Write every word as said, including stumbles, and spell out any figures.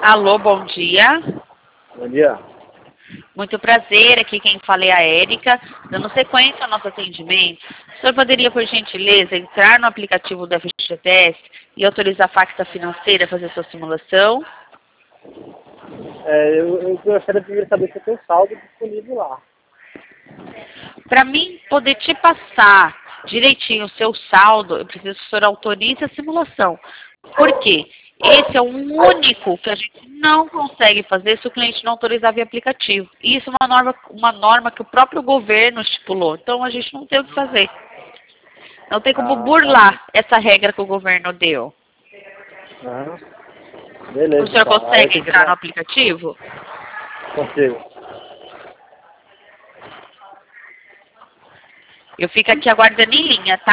Alô, bom dia. Bom dia. Muito prazer, aqui quem fala é a Érica. Dando sequência ao nosso atendimento, o senhor poderia, por gentileza, entrar no aplicativo da F G T S e autorizar a Facta Financeira a fazer sua simulação? É, eu, eu gostaria de saber se eu tenho saldo disponível lá. Para mim poder te passar direitinho o seu saldo, eu preciso que o senhor autorize a simulação. Por quê? Esse é o único que a gente não consegue fazer se o cliente não autorizar via aplicativo. E isso é uma norma, uma norma que o próprio governo estipulou. Então a gente não tem o que fazer. Não tem como Ah, tá bom. burlar essa regra que o governo deu. Aham. O Beleza, senhor então. Aí eu consegue tenho que entrar no dar. aplicativo? Consigo. Eu fico aqui aguardando em linha, tá?